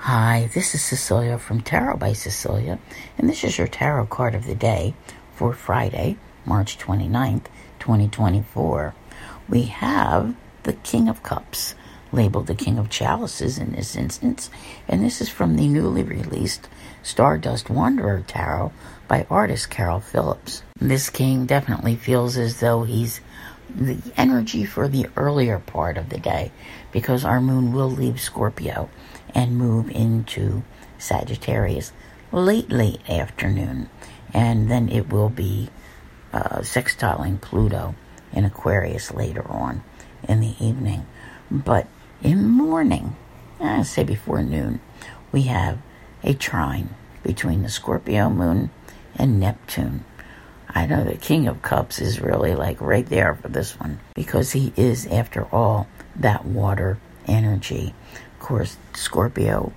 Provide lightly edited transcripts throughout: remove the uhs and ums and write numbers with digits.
Hi, this is Cecilia from Tarot by Cecilia, and this is your tarot card of the day for Friday, March 29th, 2024. We have the King of Cups, labeled the King of Chalices in this instance, and this is from the newly released Stardust Wanderer Tarot by artist Carol Phillips. This king definitely feels as though he's the energy for the earlier part of the day, because our moon will leave Scorpio and move into Sagittarius late afternoon, and then it will be sextiling Pluto in Aquarius later on in the evening. But in the morning, say before noon, we have a trine between the Scorpio moon and Neptune. I know the King of Cups is really like right there for this one, because he is, after all, that water energy. Of course, Scorpio,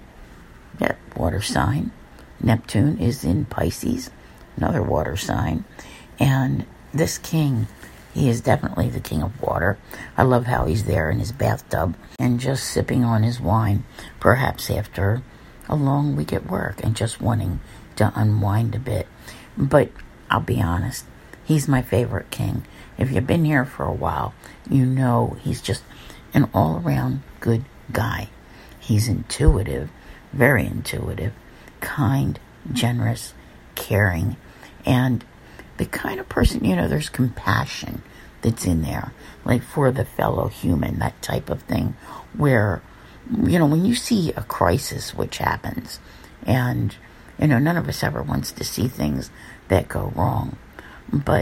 water sign. Neptune is in Pisces, another water sign. And this king, he is definitely the king of water. I love how he's there in his bathtub and just sipping on his wine, perhaps after a long week at work and just wanting to unwind a bit. But I'll be honest, he's my favorite king. If you've been here for a while, you know he's just an all-around good guy. He's intuitive, very intuitive, kind, generous, caring, and the kind of person, there's compassion that's in there, like for the fellow human, that type of thing, where, when you see a crisis which happens, and, none of us ever wants to see things that go wrong, but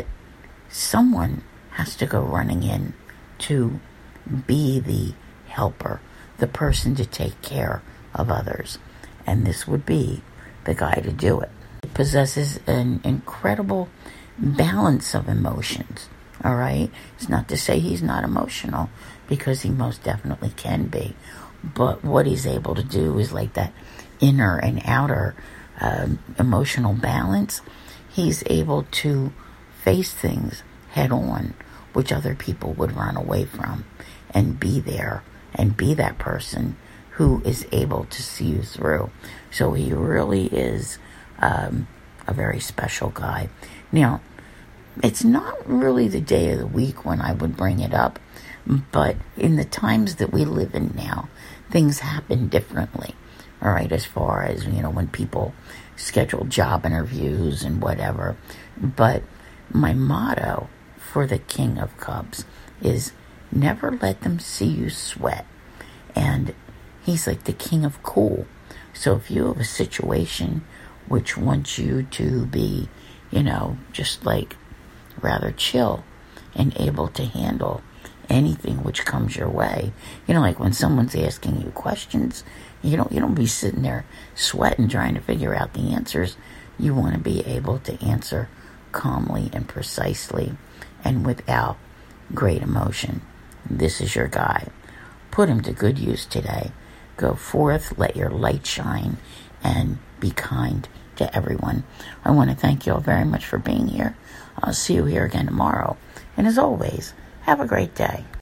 someone has to go running in to be the helper, the person to take care of others, and this would be the guy to do it. He possesses an incredible balance of emotions, all right? It's not to say he's not emotional, because he most definitely can be, but what he's able to do is like that inner and outer emotional balance. He's able to face things head on, which other people would run away from, and be there and be that person who is able to see you through. So he really is a very special guy. Now, it's not really the day of the week when I would bring it up, but in the times that we live in now, things happen differently. All right, as far as, when people schedule job interviews and whatever. But my motto for the King of Cups is never let them see you sweat. And he's like the king of cool. So if you have a situation which wants you to be, just like rather chill and able to handle anything which comes your way, like when someone's asking you questions, you don't be sitting there sweating trying to figure out the answers. You want to be able to answer calmly and precisely and without great emotion. This is your guy. Put him to good use today. Go forth, let your light shine, and be kind to everyone. I want to thank you all very much for being here. I'll see you here again tomorrow. And as always, have a great day.